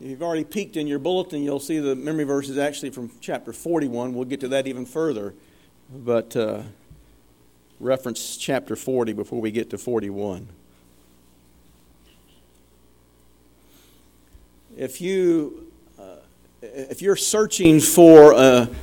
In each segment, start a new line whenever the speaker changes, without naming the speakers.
If you've already peeked in your bulletin, you'll see the memory verse is actually from chapter 41. We'll get to that even further, but reference chapter 40 before we get to 41. If you're searching for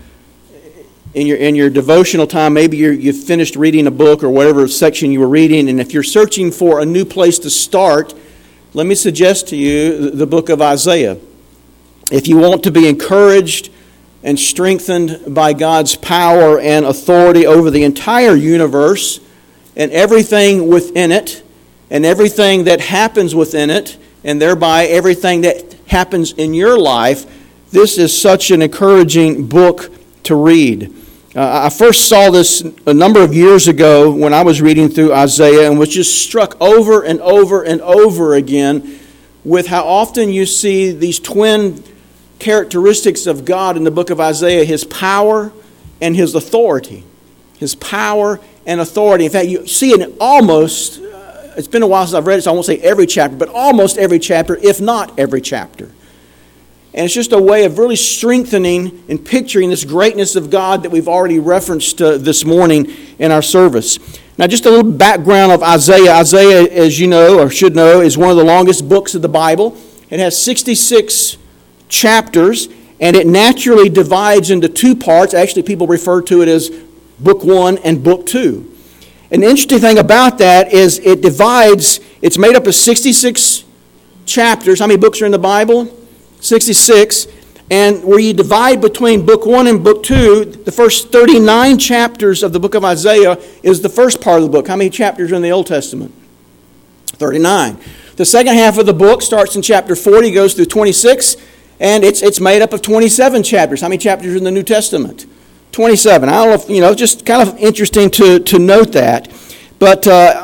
in your devotional time, maybe you've finished reading a book or whatever section you were reading, and if you're searching for a new place to start, let me suggest to you the book of Isaiah. If you want to be encouraged and strengthened by God's power and authority over the entire universe and everything within it and everything that happens within it and thereby everything that happens in your life, this is such an encouraging book to read. I first saw this a number of years ago when I was reading through Isaiah and was just struck over and over and over again with how often you see these twin characteristics of God in the book of Isaiah, His power and His authority. His power and authority. In fact, you see it in almost, it's been a while since I've read it, so I won't say every chapter, but almost every chapter, if not every chapter. And it's just a way of really strengthening and picturing this greatness of God that we've already referenced this morning in our service. Now, just a little background of Isaiah. Isaiah, as you know or should know, is one of the longest books of the Bible. It has 66 chapters, and it naturally divides into two parts. Actually, people refer to it as Book 1 and Book 2. And the interesting thing about that is it divides, it's made up of 66 chapters. How many books are in the Bible? 66, and where you divide between Book 1 and Book 2, the first 39 chapters of the book of Isaiah is the first part of the book. How many chapters are in the Old Testament? 39. The second half of the book starts in chapter 40, goes through 26, and it's made up of 27 chapters. How many chapters are in the New Testament? 27. I don't know if, just kind of interesting to note that. But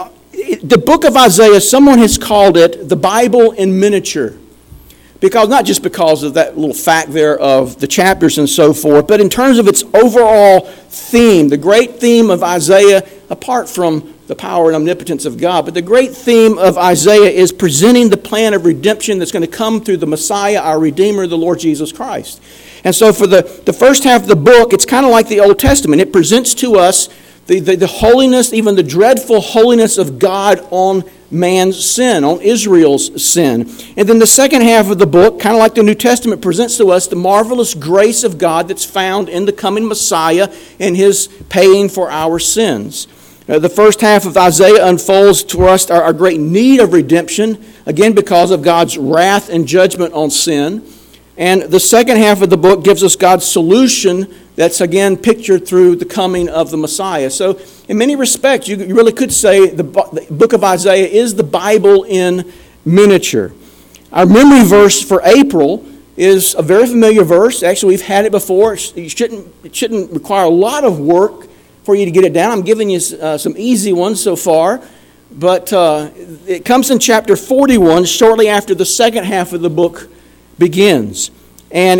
the book of Isaiah, someone has called it the Bible in miniature. Because not just because of that little fact there of the chapters and so forth, but in terms of its overall theme, the great theme of Isaiah, apart from the power and omnipotence of God, but the great theme of Isaiah is presenting the plan of redemption that's going to come through the Messiah, our Redeemer, the Lord Jesus Christ. And so for the first half of the book, it's kind of like the Old Testament. It presents to us the holiness, even the dreadful holiness of God on man's sin, on Israel's sin. And then the second half of the book, kind of like the New Testament, presents to us the marvelous grace of God that's found in the coming Messiah and His paying for our sins. The first half of Isaiah unfolds to us our great need of redemption, again because of God's wrath and judgment on sin. And the second half of the book gives us God's solution that's again pictured through the coming of the Messiah. So in many respects, you really could say the book of Isaiah is the Bible in miniature. Our memory verse for April is a very familiar verse. Actually, we've had it before. It shouldn't require a lot of work for you to get it down. I'm giving you some easy ones so far. But it comes in chapter 41, shortly after the second half of the book begins. And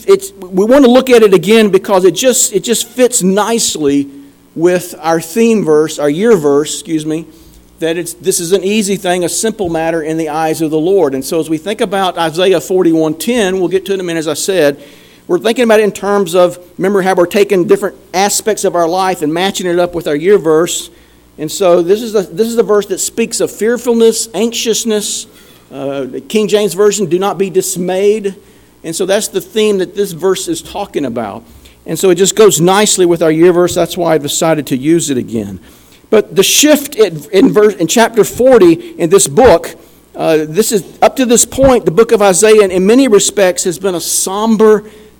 we want to look at it again because it just fits nicely with our theme verse, our year verse, that this is an easy thing, a simple matter in the eyes of the Lord. And so as we think about Isaiah 41:10, we'll get to it in a minute, as I said, we're thinking about it in terms of, remember how we're taking different aspects of our life and matching it up with our year verse. And so this is the verse that speaks of fearfulness, anxiousness. The King James Version, do not be dismayed. And so that's the theme that this verse is talking about. And so it just goes nicely with our year verse. That's why I've decided to use it again. But the shift in chapter 40 in this book, this is up to this point, the book of Isaiah in many respects has been a somber,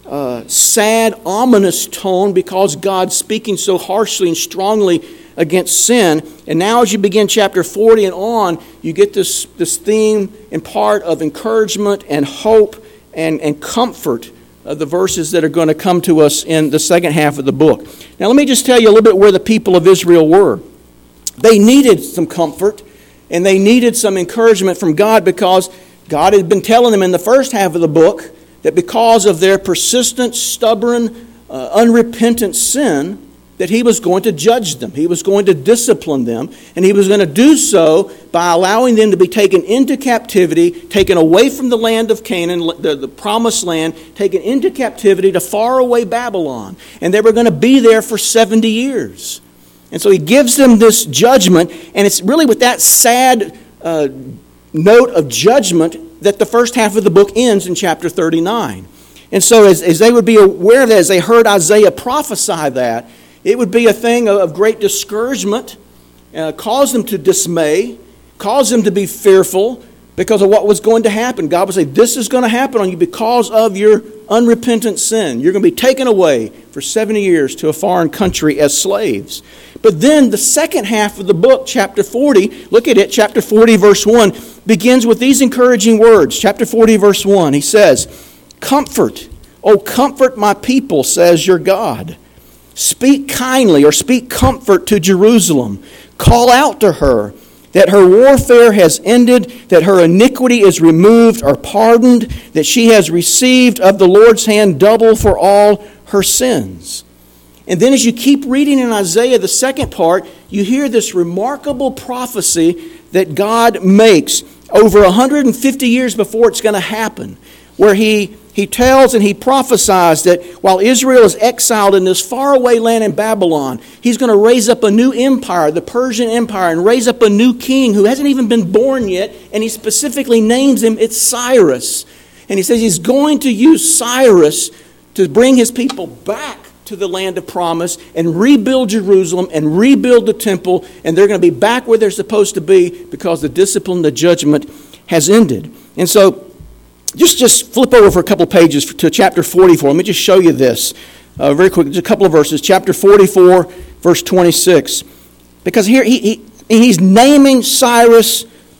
sad, ominous tone because God's speaking so harshly and strongly against sin. And now as you begin chapter 40 and on, you get this theme in part of encouragement and hope and comfort of the verses that are going to come to us in the second half of the book. Now let me just tell you a little bit where the people of Israel were. They needed some comfort and they needed some encouragement from God because God had been telling them in the first half of the book that because of their persistent, stubborn, unrepentant sin, that he was going to judge them. He was going to discipline them. And he was going to do so by allowing them to be taken into captivity, taken away from the land of Canaan, the promised land, taken into captivity to faraway Babylon. And they were going to be there for 70 years. And so he gives them this judgment. And it's really with that sad note of judgment that the first half of the book ends in chapter 39. And so as they would be aware of that, as they heard Isaiah prophesy that, it would be a thing of great discouragement, cause them to dismay, cause them to be fearful because of what was going to happen. God would say, this is going to happen on you because of your unrepentant sin. You're going to be taken away for 70 years to a foreign country as slaves. But then the second half of the book, chapter 40, look at it, chapter 40, verse 1, begins with these encouraging words. Chapter 40, verse 1, he says, "Comfort, O comfort my people, says your God. Speak kindly or speak comfort to Jerusalem. Call out to her that her warfare has ended, that her iniquity is removed or pardoned, that she has received of the Lord's hand double for all her sins." And then as you keep reading in Isaiah, the second part, you hear this remarkable prophecy that God makes over 150 years before it's going to happen, where He tells and he prophesies that while Israel is exiled in this faraway land in Babylon, he's going to raise up a new empire, the Persian Empire, and raise up a new king who hasn't even been born yet, and he specifically names him, it's Cyrus. And he says he's going to use Cyrus to bring his people back to the land of promise and rebuild Jerusalem and rebuild the temple, and they're going to be back where they're supposed to be because the discipline, the judgment has ended. And so just flip over for a couple pages to chapter 44. Let me just show you this very quick. Just a couple of verses. Chapter 44, verse 26. Because here he's naming Cyrus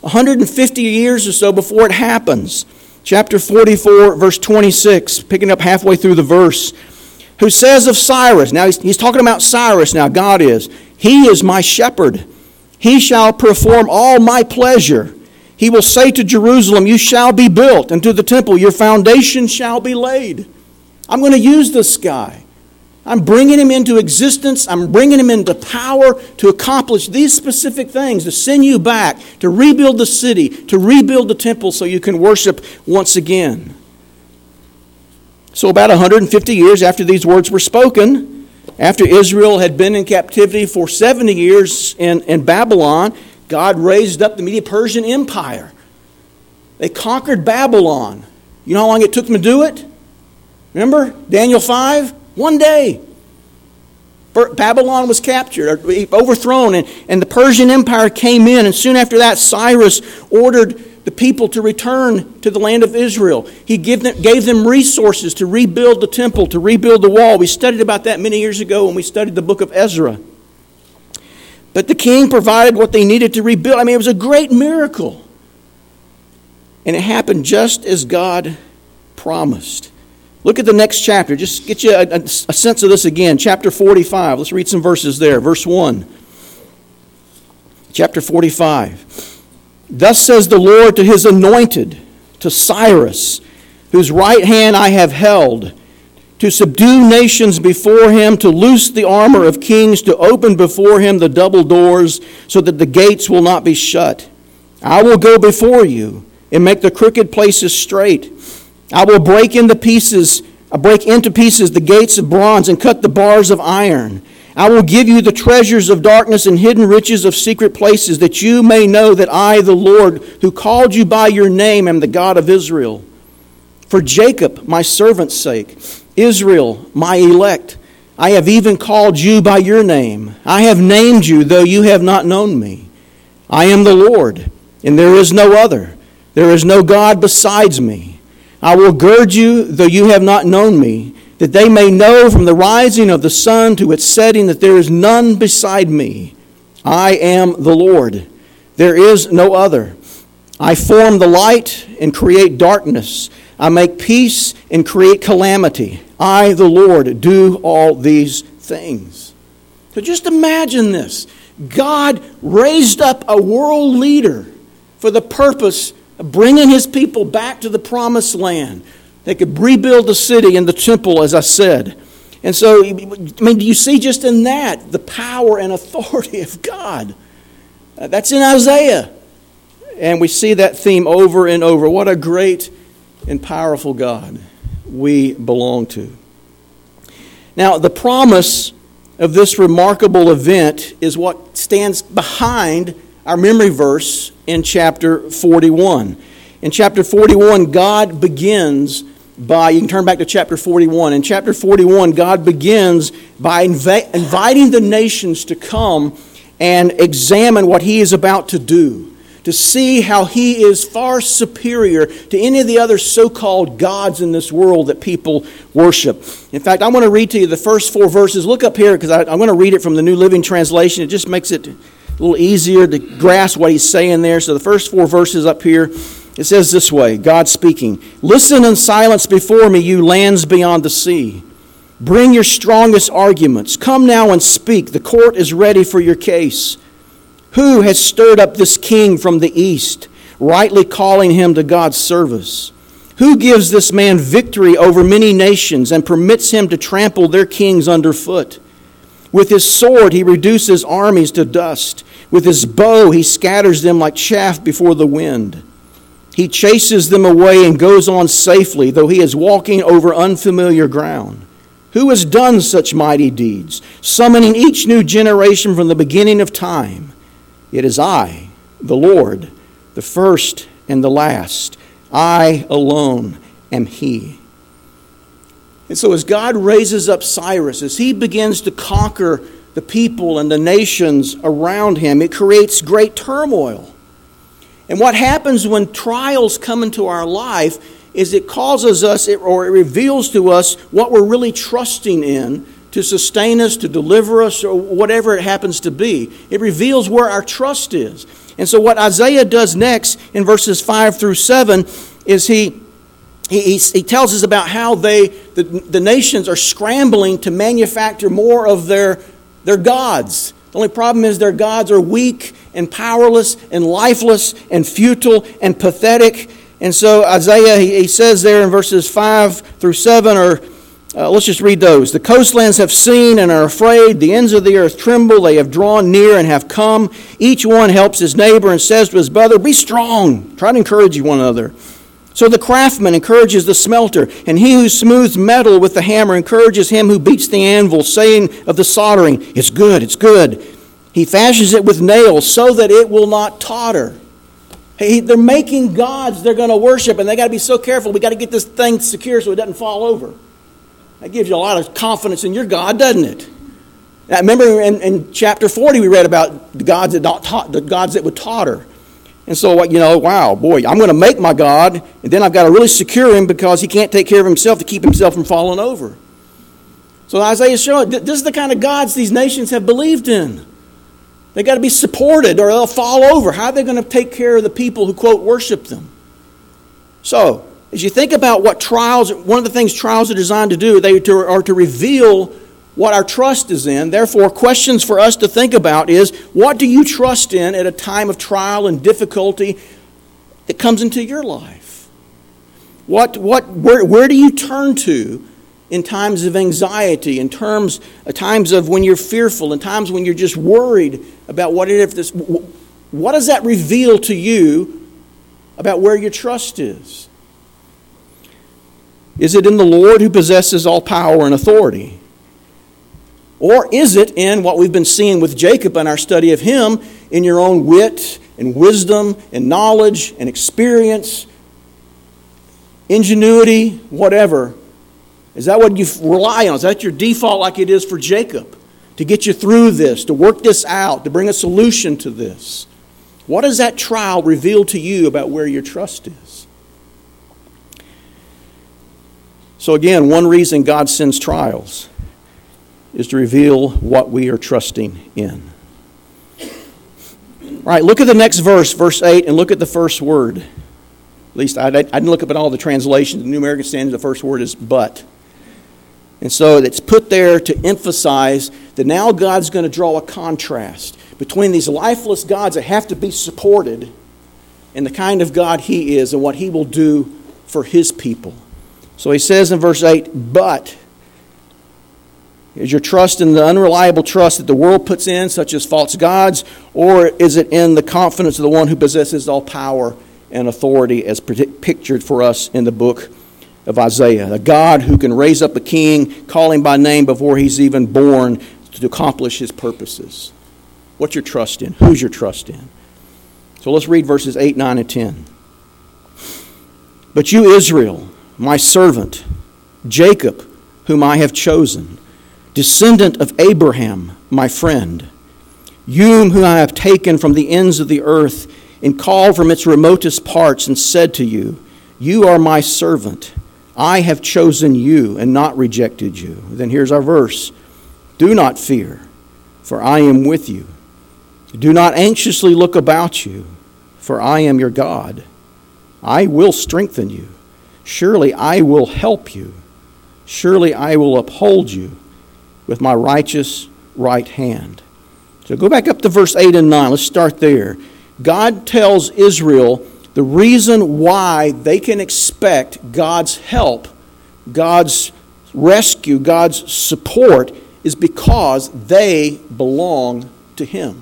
150 years or so before it happens. Chapter 44, verse 26, picking up halfway through the verse. Who says of Cyrus, now he's talking about Cyrus now, God is, "He is my shepherd. He shall perform all my pleasure. He will say to Jerusalem, you shall be built, and to the temple, your foundation shall be laid." I'm going to use this guy. I'm bringing him into existence. I'm bringing him into power to accomplish these specific things, to send you back, to rebuild the city, to rebuild the temple so you can worship once again. So about 150 years after these words were spoken, after Israel had been in captivity for 70 years in Babylon, God raised up the Medo-Persian Empire. They conquered Babylon. You know how long it took them to do it? Remember? Daniel 5? 1 day. Babylon was captured, overthrown, and the Persian Empire came in. And soon after that, Cyrus ordered the people to return to the land of Israel. He gave them resources to rebuild the temple, to rebuild the wall. We studied about that many years ago when we studied the book of Ezra. But the king provided what they needed to rebuild. I mean, it was a great miracle. And it happened just as God promised. Look at the next chapter. Just get you a sense of this again. Chapter 45. Let's read some verses there. Verse 1. Chapter 45. "Thus says the Lord to his anointed, to Cyrus, whose right hand I have held, to subdue nations before him, to loose the armor of kings, to open before him the double doors, so that the gates will not be shut. I will go before you and make the crooked places straight. I will break into pieces the gates of bronze and cut the bars of iron. I will give you the treasures of darkness and hidden riches of secret places, that you may know that I, the Lord, who called you by your name, am the God of Israel. For Jacob, my servant's sake, Israel, my elect, I have even called you by your name. I have named you, though you have not known me. I am the Lord, and there is no other. There is no God besides me. I will gird you, though you have not known me, that they may know from the rising of the sun to its setting that there is none beside me. I am the Lord. There is no other. I form the light and create darkness. I make peace and create calamity. I, the Lord, do all these things." So just imagine this. God raised up a world leader for the purpose of bringing his people back to the promised land. They could rebuild the city and the temple, as I said. And so, I mean, do you see just in that the power and authority of God? That's in Isaiah. And we see that theme over and over. What a great and powerful God we belong to. Now, the promise of this remarkable event is what stands behind our memory verse in chapter 41. In chapter 41, God begins by, you can turn back to chapter 41. In chapter 41, God begins by inviting the nations to come and examine what He is about to do, to see how He is far superior to any of the other so-called gods in this world that people worship. In fact, I want to read to you the first 4 verses. Look up here because I'm going to read it from the New Living Translation. It just makes it a little easier to grasp what He's saying there. So the first 4 verses up here, it says this way, God speaking, "Listen in silence before me, you lands beyond the sea. Bring your strongest arguments. Come now and speak. The court is ready for your case. Who has stirred up this king from the east, rightly calling him to God's service? Who gives this man victory over many nations and permits him to trample their kings underfoot? With his sword he reduces armies to dust. With his bow he scatters them like chaff before the wind. He chases them away and goes on safely, though he is walking over unfamiliar ground. Who has done such mighty deeds, summoning each new generation from the beginning of time? It is I, the Lord, the first and the last. I alone am He." And so as God raises up Cyrus, as he begins to conquer the people and the nations around him, it creates great turmoil. And what happens when trials come into our life is it causes us, or it reveals to us what we're really trusting in to sustain us, to deliver us, or whatever it happens to be. It reveals where our trust is. And so what Isaiah does next in verses 5 through 7 is he tells us about how the nations are scrambling to manufacture more of their gods. The only problem is their gods are weak and powerless and lifeless and futile and pathetic. And so Isaiah, he says there in verses 5 through 7, let's just read those. "The coastlands have seen and are afraid. The ends of the earth tremble. They have drawn near and have come. Each one helps his neighbor and says to his brother, 'Be strong.' Try to encourage one another. So the craftsman encourages the smelter, and he who smooths metal with the hammer encourages him who beats the anvil, saying of the soldering, 'It's good, it's good.' He fashions it with nails so that it will not totter." Hey, they're making gods they're going to worship, and they got to be so careful. We got to get this thing secure so it doesn't fall over. That gives you a lot of confidence in your God, doesn't it? Now, remember in chapter 40 we read about the gods that would totter. And so, wow, boy, I'm going to make my God, and then I've got to really secure him because he can't take care of himself to keep himself from falling over. So Isaiah's showing this is the kind of gods these nations have believed in. They got to be supported or they'll fall over. How are they going to take care of the people who, quote, worship them? So, as you think about what trials, one of the things trials are designed to do, they are to reveal what our trust is in. Therefore, questions for us to think about is, what do you trust in at a time of trial and difficulty that comes into your life? Where do you turn to in times of anxiety, in times of when you're fearful, in times when you're just worried about what does that reveal to you about where your trust is? Is it in the Lord who possesses all power and authority? Or is it in what we've been seeing with Jacob in our study of him, in your own wit and wisdom and knowledge and experience, ingenuity, whatever? Is that what you rely on? Is that your default like it is for Jacob? To get you through this, to work this out, to bring a solution to this? What does that trial reveal to you about where your trust is? So again, one reason God sends trials is to reveal what we are trusting in. All right, look at the next verse, verse 8, and look at the first word. At least I didn't look up at all the translations. The New American Standard, the first word is but. And so it's put there to emphasize that now God's going to draw a contrast between these lifeless gods that have to be supported and the kind of God He is and what He will do for His people. So He says in verse 8, but Is your trust in the unreliable trust that the world puts in, such as false gods, or is it in the confidence of the one who possesses all power and authority as pictured for us in the book of Isaiah? A God who can raise up a king, call him by name before he's even born to accomplish his purposes. What's your trust in? Who's your trust in? So let's read verses 8, 9, and 10. But you, Israel, my servant, Jacob, whom I have chosen, descendant of Abraham, my friend, you whom I have taken from the ends of the earth and called from its remotest parts and said to you, you are my servant. I have chosen you and not rejected you. Then here's our verse. Do not fear, for I am with you. Do not anxiously look about you, for I am your God. I will strengthen you. Surely I will help you. Surely I will uphold you with my righteous right hand. So go back up to verse 8 and 9. Let's start there. God tells Israel the reason why they can expect God's help, God's rescue, God's support is because they belong to Him.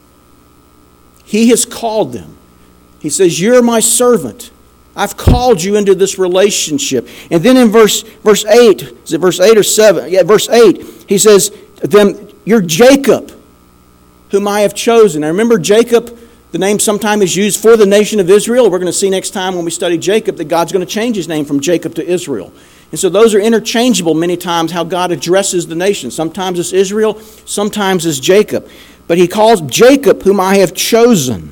He has called them. He says, you're my servant. I've called you into this relationship. And then in verse 8, is it verse 8 or 7? Yeah, verse 8, he says, then you're Jacob, whom I have chosen. Now remember Jacob, the name sometimes is used for the nation of Israel. We're going to see next time when we study Jacob that God's going to change his name from Jacob to Israel. And so those are interchangeable many times how God addresses the nation. Sometimes it's Israel, sometimes it's Jacob. But he calls Jacob, whom I have chosen.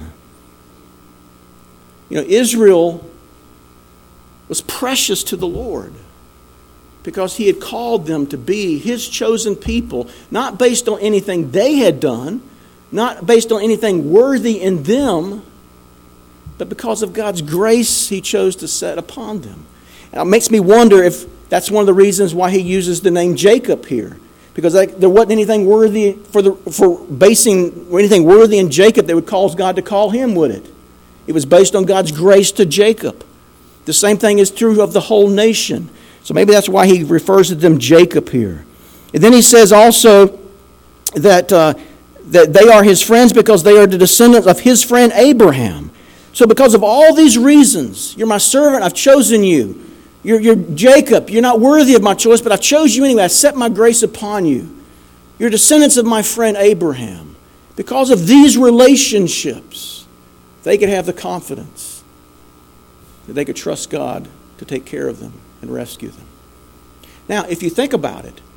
You know, Israel was precious to the Lord because he had called them to be his chosen people, not based on anything they had done, not based on anything worthy in them, but because of God's grace he chose to set upon them. Now, it makes me wonder if that's one of the reasons why he uses the name Jacob here. Because there wasn't anything worthy for basing anything worthy in Jacob that would cause God to call him, would it? It was based on God's grace to Jacob. The same thing is true of the whole nation. So maybe that's why he refers to them Jacob here. And then he says also that they are his friends because they are the descendants of his friend Abraham. So because of all these reasons, you're my servant, I've chosen you. You're Jacob, you're not worthy of my choice, but I chose you anyway. I set my grace upon you. You're descendants of my friend Abraham. Because of these relationships, they could have the confidence that they could trust God to take care of them and rescue them. Now, if you think about it,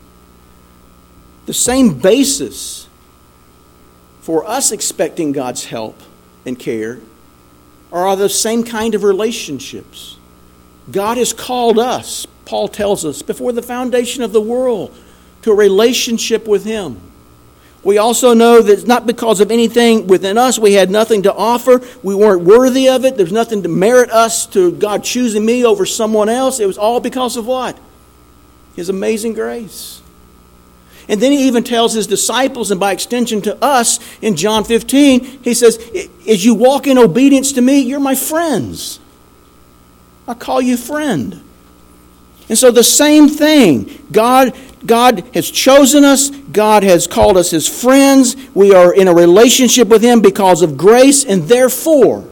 the same basis for us expecting God's help and care are the same kind of relationships. God has called us, Paul tells us, before the foundation of the world, to a relationship with Him. We also know that it's not because of anything within us. We had nothing to offer. We weren't worthy of it. There's nothing to merit us to God choosing me over someone else. It was all because of what? His amazing grace. And then he even tells his disciples, and by extension to us, in John 15, he says, as you walk in obedience to me, you're my friends. I call you friend. And so the same thing. God has chosen us. God has called us his friends. We are in a relationship with him because of grace, and therefore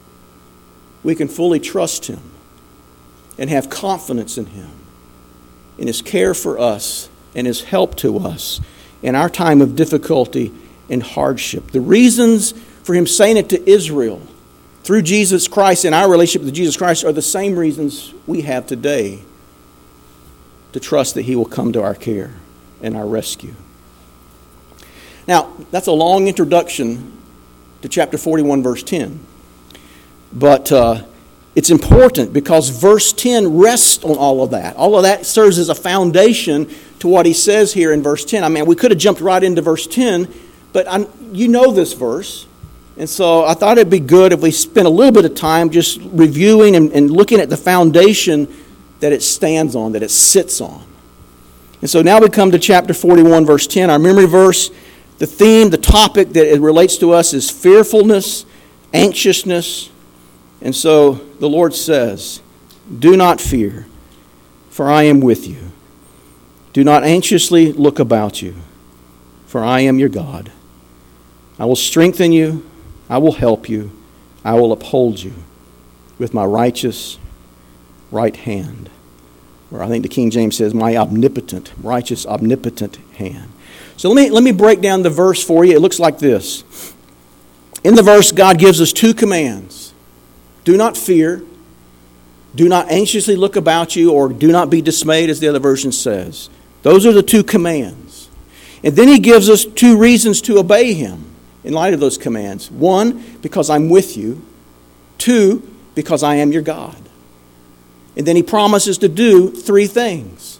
we can fully trust him and have confidence in him, in his care for us and his help to us in our time of difficulty and hardship. The reasons for him saying it to Israel through Jesus Christ and our relationship with Jesus Christ are the same reasons we have today to trust that he will come to our care and our rescue. Now, that's a long introduction to chapter 41, verse 10. But it's important because verse 10 rests on all of that. All of that serves as a foundation to what he says here in verse 10. I mean, we could have jumped right into verse 10, but you know this verse. And so I thought it'd be good if we spent a little bit of time just reviewing and looking at the foundation that it stands on, that it sits on. And so now we come to chapter 41, verse 10. Our memory verse, the theme, the topic that it relates to us is fearfulness, anxiousness. And so the Lord says, do not fear, for I am with you. Do not anxiously look about you, for I am your God. I will strengthen you, I will help you, I will uphold you with my righteous right hand. Or I think the King James says, my righteous, omnipotent hand. So let me break down the verse for you. It looks like this. In the verse, God gives us two commands. Do not fear. Do not anxiously look about you, or do not be dismayed, as the other version says. Those are the two commands. And then he gives us two reasons to obey him in light of those commands. One, because I'm with you. Two, because I am your God. And then he promises to do three things.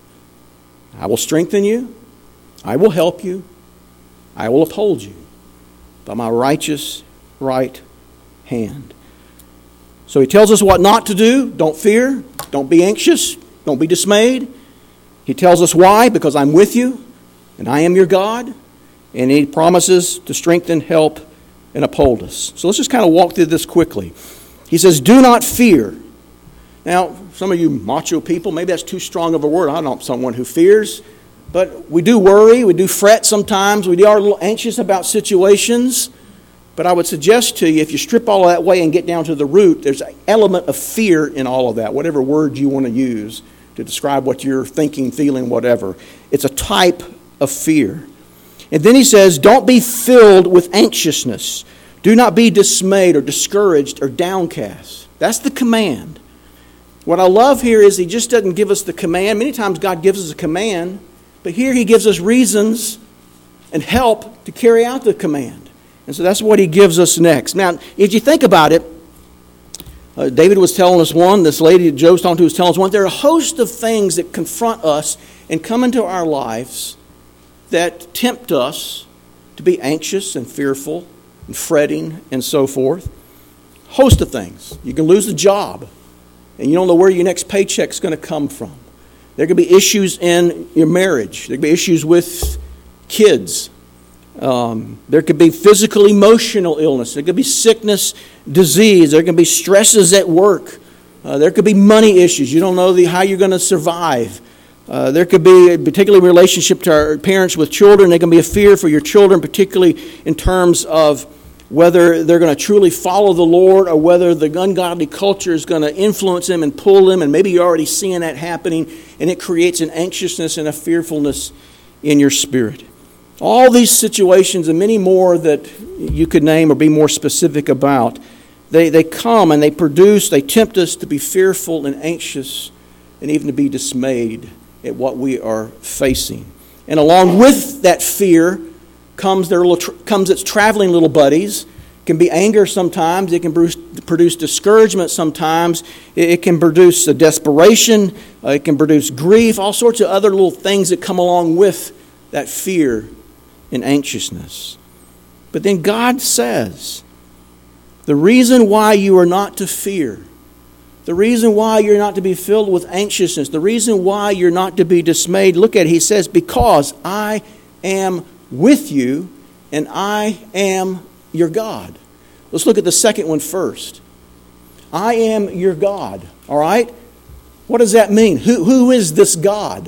I will strengthen you. I will help you. I will uphold you by my righteous right hand. So he tells us what not to do. Don't fear. Don't be anxious. Don't be dismayed. He tells us why, because I'm with you and I am your God. And he promises to strengthen, help, and uphold us. So let's just kind of walk through this quickly. He says, do not fear. Now, some of you macho people, maybe that's too strong of a word. I'm not someone who fears. But we do worry, we do fret sometimes, we are a little anxious about situations. But I would suggest to you, if you strip all of that away and get down to the root, there's an element of fear in all of that, whatever word you want to use to describe what you're thinking, feeling, whatever. It's a type of fear. And then he says, don't be filled with anxiousness. Do not be dismayed or discouraged or downcast. That's the command. What I love here is he just doesn't give us the command. Many times God gives us a command, but here he gives us reasons and help to carry out the command. And so that's what he gives us next. Now, if you think about it, David was telling us one, this lady that Joe was talking to was telling us one. There are a host of things that confront us and come into our lives that tempt us to be anxious and fearful and fretting and so forth. Host of things. You can lose a job and you don't know where your next paycheck's going to come from. There could be issues in your marriage. There could be issues with kids. There could be physical, emotional illness. There could be sickness, disease. There could be stresses at work. There could be money issues. You don't know how you're going to survive. There could be, particularly in relationship to our parents with children, there can be a fear for your children, particularly in terms of whether they're going to truly follow the Lord or whether the ungodly culture is going to influence them and pull them. And maybe you're already seeing that happening, and it creates an anxiousness and a fearfulness in your spirit. All these situations and many more that you could name or be more specific about, they come and they tempt us to be fearful and anxious and even to be dismayed at what we are facing. And along with that fear comes its traveling little buddies. It can be anger sometimes. It can produce discouragement sometimes. It can produce a desperation. It can produce grief. All sorts of other little things that come along with that fear and anxiousness. But then God says, the reason why you are not to fear, the reason why you're not to be filled with anxiousness, the reason why you're not to be dismayed, look at it, he says, because I am with you and I am your God. Let's look at the second one first. I am your God. All right? What does that mean? Who is this God?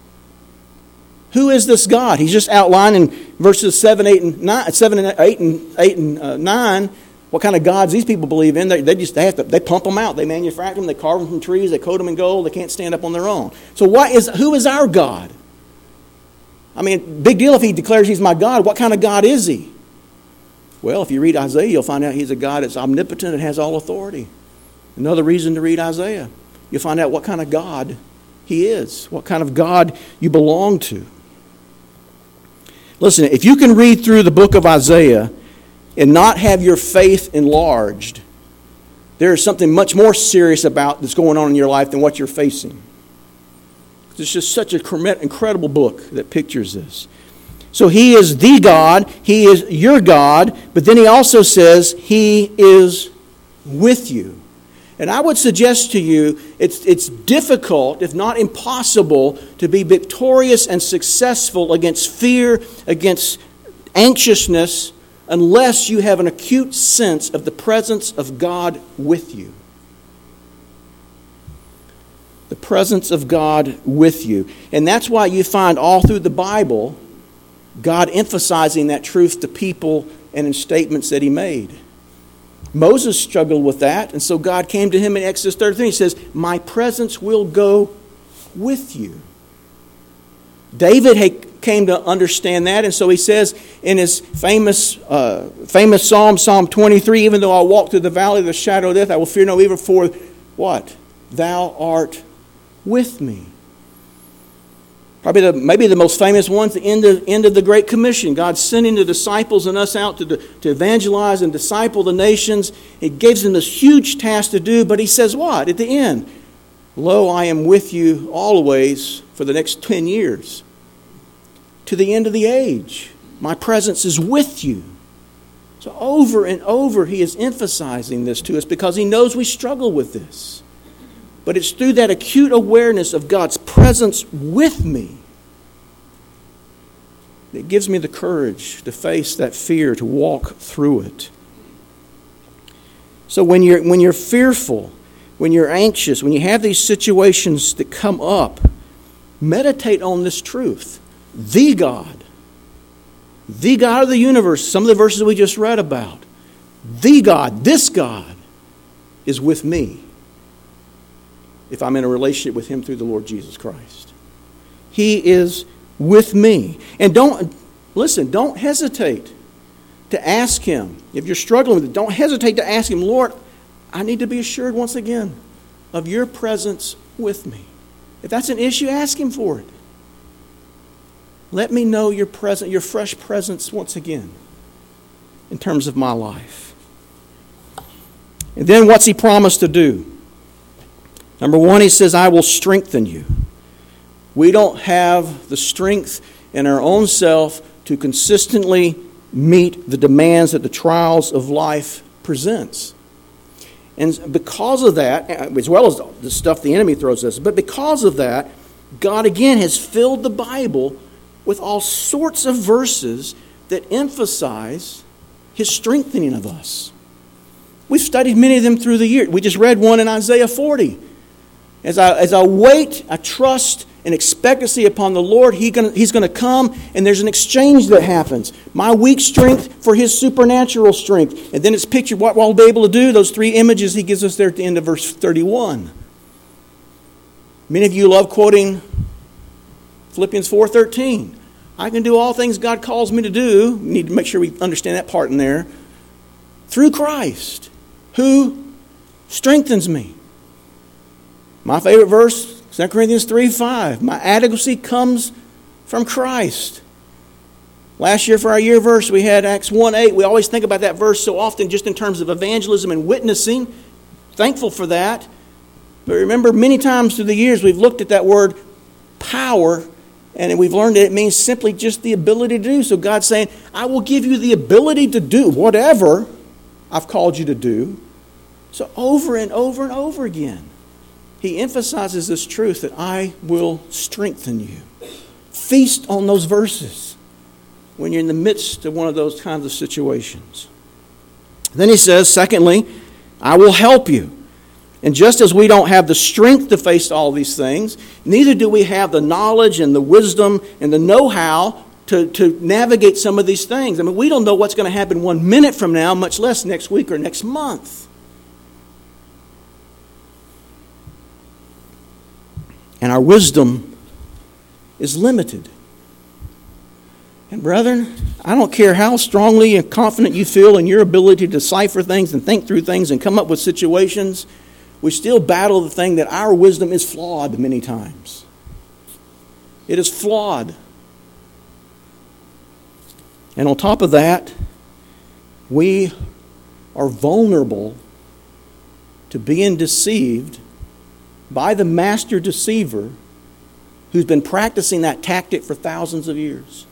Who is this God? He's just outlined in verses 7, 8, and 9 what kind of gods these people believe in. They pump them out. They manufacture them. They carve them from trees. They coat them in gold. They can't stand up on their own. So who is our God? I mean, big deal if he declares he's my God. What kind of God is he? Well, if you read Isaiah, you'll find out he's a God that's omnipotent and has all authority. Another reason to read Isaiah. You'll find out what kind of God he is, what kind of God you belong to. Listen, if you can read through the book of Isaiah and not have your faith enlarged, there is something much more serious about that's going on in your life than what you're facing. It's just such an incredible book that pictures this. So he is the God, he is your God, but then he also says he is with you. And I would suggest to you, it's difficult, if not impossible, to be victorious and successful against fear, against anxiousness, unless you have an acute sense of the presence of God with you. The presence of God with you. And that's why you find all through the Bible God emphasizing that truth to people and in statements that he made. Moses struggled with that, and so God came to him in Exodus 33. He says, my presence will go with you. David came to understand that, and so he says in his famous psalm, Psalm 23, even though I walk through the valley of the shadow of death, I will fear no evil, for what? Thou art with me. Probably maybe the most famous one's the end of the Great Commission. God sending the disciples and us out to evangelize and disciple the nations. He gives them this huge task to do, but he says what at the end? Lo, I am with you always for the next 10 years. To the end of the age. My presence is with you. So over and over he is emphasizing this to us because he knows we struggle with this. But it's through that acute awareness of God's presence with me that gives me the courage to face that fear, to walk through it. So when you're fearful, when you're anxious, when you have these situations that come up, meditate on this truth. The God of the universe, some of the verses we just read about, the God, this God, is with me. If I'm in a relationship with him through the Lord Jesus Christ. He is with me. And don't hesitate to ask him. If you're struggling with it, don't hesitate to ask him, Lord, I need to be assured once again of your presence with me. If that's an issue, ask him for it. Let me know your fresh presence once again in terms of my life. And then what's he promised to do? Number one, he says, I will strengthen you. We don't have the strength in our own self to consistently meet the demands that the trials of life presents. And because of that, as well as the stuff the enemy throws at us, but because of that, God again has filled the Bible with all sorts of verses that emphasize his strengthening of us. We've studied many of them through the year. We just read one in Isaiah 40. As I wait, I trust and expectancy upon the Lord, He's going to come, and there's an exchange that happens. My weak strength for his supernatural strength. And then it's pictured what we'll be able to do, those three images he gives us there at the end of verse 31. Many of you love quoting Philippians 4:13. I can do all things God calls me to do. We need to make sure we understand that part in there. Through Christ, who strengthens me. My favorite verse, 2 Corinthians 3:5. My adequacy comes from Christ. Last year for our year verse, we had Acts 1:8. We always think about that verse so often just in terms of evangelism and witnessing. Thankful for that. But remember, many times through the years, we've looked at that word power, and we've learned that it means simply just the ability to do. So God's saying, I will give you the ability to do whatever I've called you to do. So over and over and over again, he emphasizes this truth that I will strengthen you. Feast on those verses when you're in the midst of one of those kinds of situations. Then he says, secondly, I will help you. And just as we don't have the strength to face all these things, neither do we have the knowledge and the wisdom and the know-how to navigate some of these things. I mean, we don't know what's going to happen 1 minute from now, much less next week or next month. And our wisdom is limited. And brethren, I don't care how strongly and confident you feel in your ability to decipher things and think through things and come up with situations, we still battle the thing that our wisdom is flawed many times. It is flawed. And on top of that, we are vulnerable to being deceived by the master deceiver who's been practicing that tactic for thousands of years.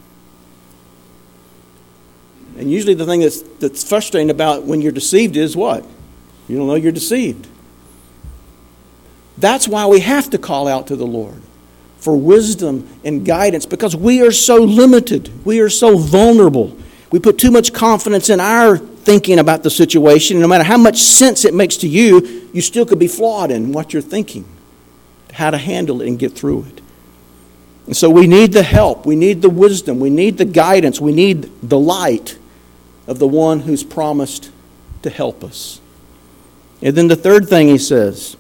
And usually the thing that's frustrating about when you're deceived is what? You don't know you're deceived. That's why we have to call out to the Lord for wisdom and guidance, because we are so limited. We are so vulnerable. We put too much confidence in our thinking about the situation. No matter how much sense it makes to you, you still could be flawed in what you're thinking. how to handle it and get through it. And so we need the help, we need the wisdom, we need the guidance, we need the light of the one who's promised to help us. And then the third thing he says,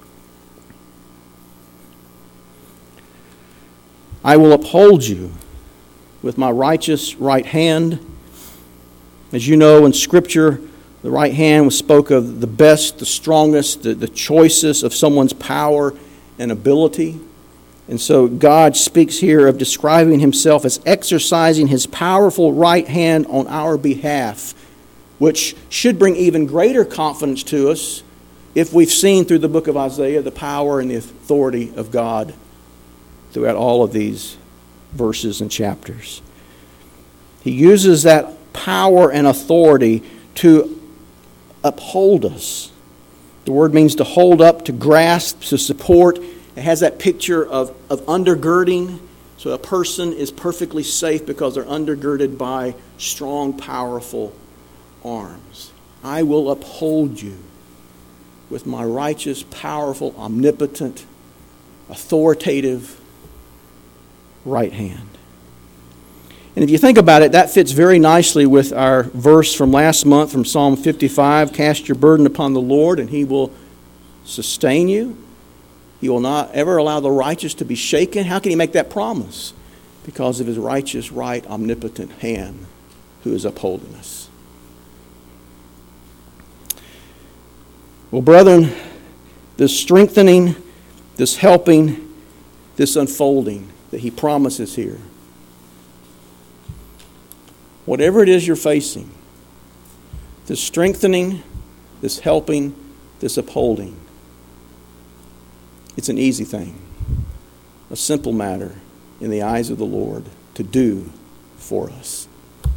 I will uphold you with my righteous right hand. As you know, in Scripture, the right hand was spoke of the best, the strongest, the choicest of someone's power and ability. And so God speaks here of describing himself as exercising his powerful right hand on our behalf, which should bring even greater confidence to us if we've seen through the book of Isaiah the power and the authority of God throughout all of these verses and chapters. He uses that power and authority to uphold us. The word means to hold up, to grasp, to support. It has that picture of undergirding. So a person is perfectly safe because they're undergirded by strong, powerful arms. I will uphold you with my righteous, powerful, omnipotent, authoritative right hand. And if you think about it, that fits very nicely with our verse from last month from Psalm 55, cast your burden upon the Lord and he will sustain you. He will not ever allow the righteous to be shaken. How can he make that promise? Because of his righteous, right, omnipotent hand who is upholding us. Well, brethren, this strengthening, this helping, this unfolding that he promises here, whatever it is you're facing, this strengthening, this helping, this upholding, it's an easy thing, a simple matter in the eyes of the Lord to do for us.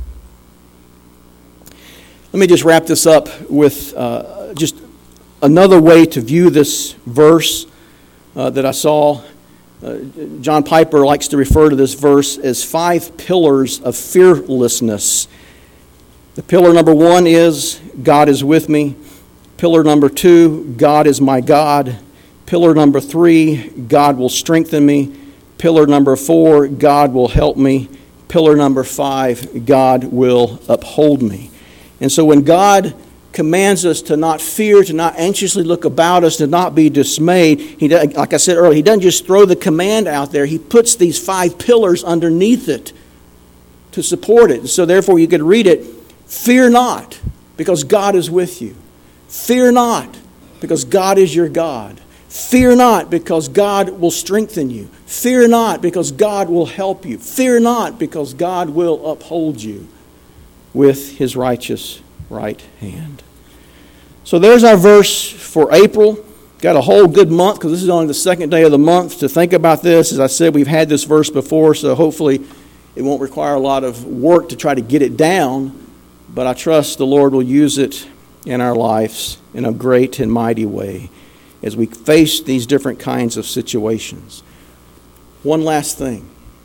Let me just wrap this up with just another way to view this verse that I saw. John Piper likes to refer to this verse as 5 pillars of fearlessness. The pillar number 1 is, God is with me. Pillar number 2, God is my God. Pillar number 3, God will strengthen me. Pillar number 4, God will help me. Pillar number 5, God will uphold me. And so when God commands us to not fear, to not anxiously look about us, to not be dismayed, he, like I said earlier, he doesn't just throw the command out there. He puts these 5 pillars underneath it to support it. So therefore you could read it, fear not, because God is with you. Fear not, because God is your God. Fear not, because God will strengthen you. Fear not, because God will help you. Fear not, because God will uphold you with his righteous right hand. So there's our verse for April. Got a whole good month because this is only the second day of the month to think about this. As I said, we've had this verse before, so hopefully it won't require a lot of work to try to get it down. But I trust the Lord will use it in our lives in a great and mighty way as we face these different kinds of situations. One last thing.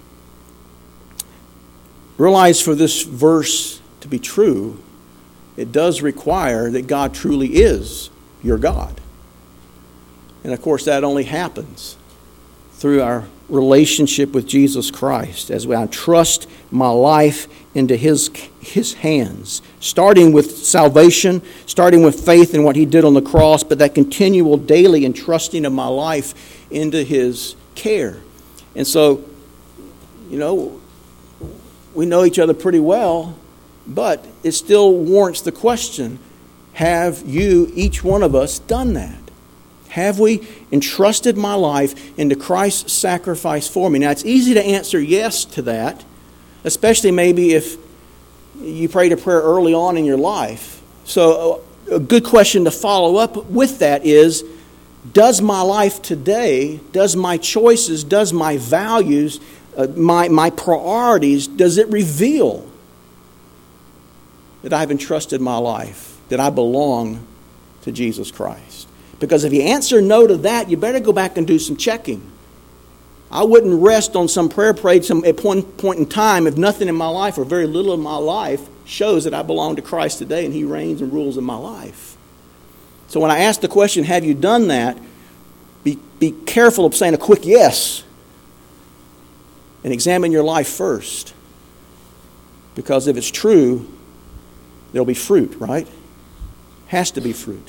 Realize for this verse to be true, it does require that God truly is your God. And of course, that only happens through our relationship with Jesus Christ as I trust my life into His hands, starting with salvation, starting with faith in what He did on the cross, but that continual daily entrusting of my life into His care. And so, you know, we know each other pretty well, but it still warrants the question, have you, each one of us, done that? Have we entrusted my life into Christ's sacrifice for me? Now, it's easy to answer yes to that, especially maybe if you prayed a prayer early on in your life. So a good question to follow up with that is, does my life today, does my choices, does my values, my priorities, does it reveal that I've entrusted my life, that I belong to Jesus Christ? Because if you answer no to that, you better go back and do some checking. I wouldn't rest on some prayer prayed at one point in time if nothing in my life or very little in my life shows that I belong to Christ today and He reigns and rules in my life. So when I ask the question, have you done that? be careful of saying a quick yes. And examine your life first. Because if it's true, there'll be fruit, right? Has to be fruit.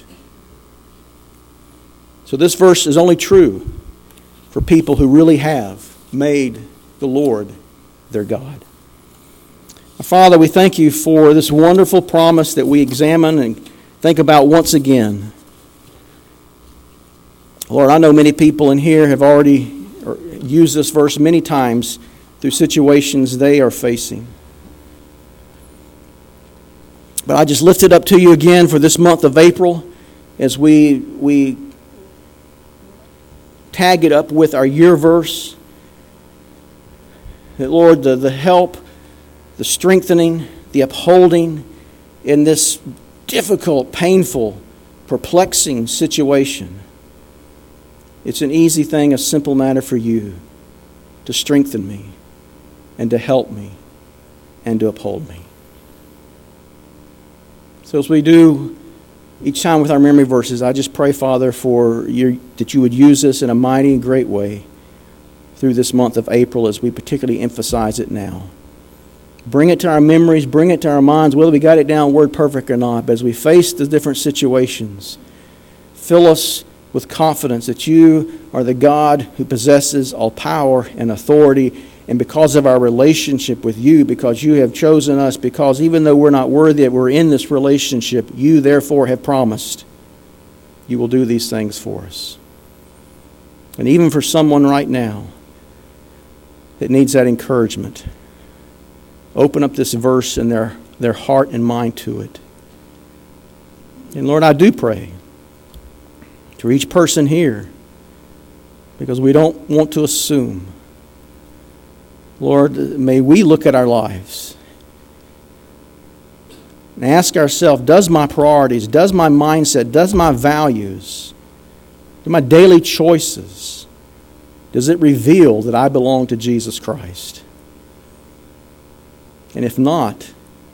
So this verse is only true for people who really have made the Lord their God. Father, we thank you for this wonderful promise that we examine and think about once again. Lord, I know many people in here have already used this verse many times through situations they are facing. But I just lift it up to you again for this month of April as we tag it up with our year verse. That, Lord, the help, the strengthening, the upholding in this difficult, painful, perplexing situation. It's an easy thing, a simple matter for you to strengthen me and to help me and to uphold me. So as we do each time with our memory verses, I just pray, Father, that you would use this in a mighty and great way through this month of April as we particularly emphasize it now. Bring it to our memories, bring it to our minds, whether we got it down word perfect or not. But as we face the different situations, fill us with confidence that you are the God who possesses all power and authority. And because of our relationship with you, because you have chosen us, because even though we're not worthy, we're in this relationship, you therefore have promised you will do these things for us. And even for someone right now that needs that encouragement, open up this verse in their heart and mind to it. And Lord, I do pray to each person here, because we don't want to assume. Lord, may we look at our lives and ask ourselves, does my priorities, does my mindset, does my values, do my daily choices, does it reveal that I belong to Jesus Christ? And if not,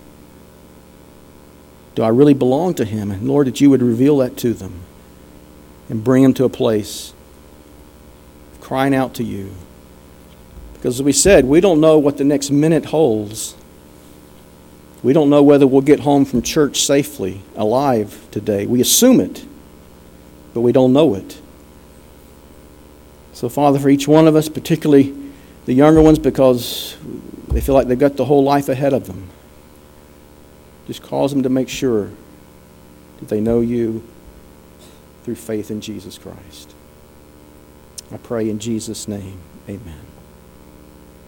do I really belong to Him? And Lord, that you would reveal that to them and bring them to a place of crying out to you. Because as we said, we don't know what the next minute holds. We don't know whether we'll get home from church safely, alive today. We assume it, but we don't know it. So, Father, for each one of us, particularly the younger ones, because they feel like they've got the whole life ahead of them, just cause them to make sure that they know you through faith in Jesus Christ. I pray in Jesus' name, amen.